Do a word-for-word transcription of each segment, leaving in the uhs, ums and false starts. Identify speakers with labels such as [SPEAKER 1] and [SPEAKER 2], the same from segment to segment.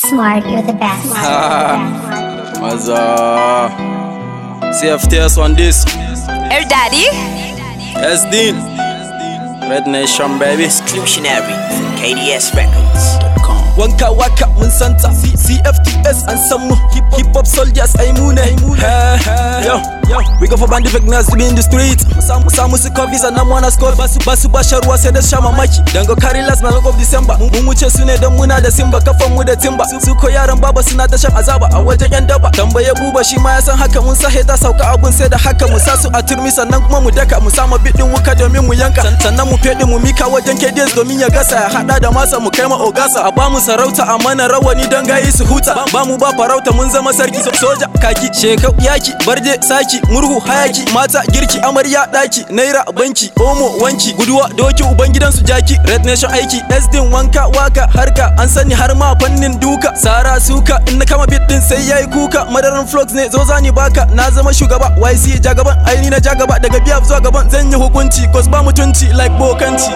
[SPEAKER 1] Smart, you're the best.
[SPEAKER 2] Maza C F T S on this
[SPEAKER 3] Air Daddy
[SPEAKER 2] S-Dean Red Nation baby
[SPEAKER 4] Exclusionary from K D S Records dot com.
[SPEAKER 2] Wanka waka mun santa C F T S an san mu hip hop soldiers ai mu ne yo yo we go for band effects to be in the street samu samu su coffees and nam wanna score basu basu basharwa sai da sha mamaki dan go carry last man of December mun wuce su ne dan muna da simba kafan mu da timba su ko yaran baba suna ta shan azaba a wajen yan daba tambaye buba shi ma ya san haka mun sahe ta sauka abun sai da haka mu sa su a turmi sannan kuma mu daka mu sama bidin wuka domin mu yanka sannan mu fede mu mika wajen K D S domin ya gasa ya hada da masa mu kai ma ogasa a ba mu sarauta a mana rawani dan gayi su huta ba mu ba farauta mun zama sarki soja kaki shekau yaki barje saki murhu hayaki mata girki amarya daki naira banki omo wanki guduwa doki ubangidan su jaki Red Nation aiki S-Dean wanka waka harka an sani har ma fannin duka sara suka in na kama bit din sai yayi kuka madaran flux ne zo zani baka na zama shugaba Y C jagaban aini na jagaba daga biya zuwa gaban zan yi hukunci cause ba mutunci like bokanci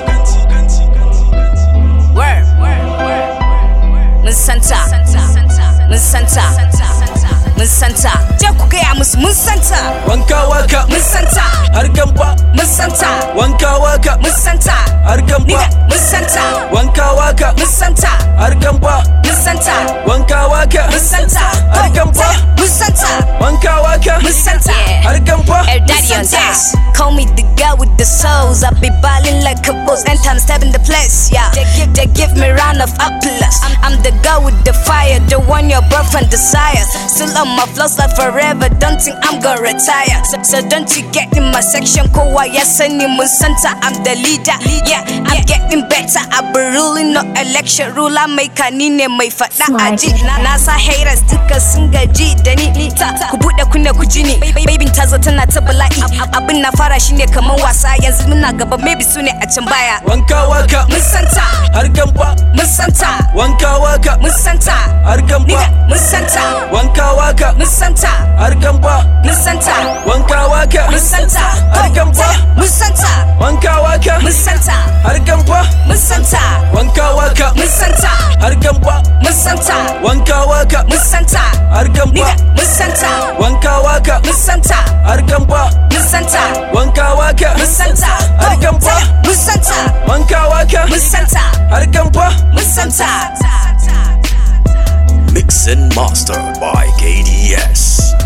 [SPEAKER 3] Word Mun santa Mun santa Mun santa Je ku gaya musu mun santa
[SPEAKER 2] wanka waka
[SPEAKER 3] Mun santa
[SPEAKER 2] harkan fa
[SPEAKER 3] Mun santa
[SPEAKER 2] wanka waka
[SPEAKER 3] Mun santa
[SPEAKER 2] harkan fa
[SPEAKER 3] Mun santa
[SPEAKER 2] wanka waka
[SPEAKER 3] Mun santa
[SPEAKER 2] harkan fa
[SPEAKER 3] Mun santa
[SPEAKER 2] wanka waka
[SPEAKER 3] Mun santa
[SPEAKER 2] harkan fa
[SPEAKER 3] Mun santa
[SPEAKER 2] wanka waka
[SPEAKER 3] Mun santa
[SPEAKER 2] harkan fa
[SPEAKER 3] Air Daddy on this. Call me the guy with the souls. I be ballin' like a boss. And time stepping the place, yeah. They give, they give me round of applause. I'm, I'm the guy with the fire, the one your girlfriend desires. Still on my flows like forever. Don't think I'm gonna retire. So, so don't you get in my section? Ko wa yes any Santa. I'm the leader. Yeah, I'm getting better. I be ruling no election rule. I make a nine my fata aji. Nasa haters duka singa ji dani. Ku buɗe kunne ku jini. Baby tazo tana ta bala'i. Abin na fara shine kaman wasa yanzu muna gaba maybe su ne a can baya.
[SPEAKER 2] Wanka waka
[SPEAKER 3] mun santa
[SPEAKER 2] harkan fa
[SPEAKER 3] mun santa
[SPEAKER 2] wanka waka
[SPEAKER 3] mun santa
[SPEAKER 2] harkan fa
[SPEAKER 3] mun santa
[SPEAKER 2] wanka waka
[SPEAKER 3] mun santa
[SPEAKER 2] harkan fa
[SPEAKER 3] mun santa
[SPEAKER 2] wanka waka
[SPEAKER 3] mun santa
[SPEAKER 2] harkan fa
[SPEAKER 3] mun santa
[SPEAKER 2] wanka waka
[SPEAKER 3] mun santa
[SPEAKER 2] harkan fa
[SPEAKER 3] mun santa
[SPEAKER 2] wanka waka
[SPEAKER 3] mun santa
[SPEAKER 2] harkan fa
[SPEAKER 3] mun santa
[SPEAKER 2] wanka waka
[SPEAKER 3] mun santa
[SPEAKER 2] harkan fa
[SPEAKER 3] mun santa
[SPEAKER 2] wanka waka
[SPEAKER 3] mun santa
[SPEAKER 2] harkan fa
[SPEAKER 3] mun santa
[SPEAKER 2] wanka waka
[SPEAKER 3] mun santa
[SPEAKER 2] harkan fa
[SPEAKER 3] mun santa
[SPEAKER 2] wanka waka
[SPEAKER 3] mun santa
[SPEAKER 2] harkan fa
[SPEAKER 3] mun santa
[SPEAKER 4] Mix and mastered by K D S.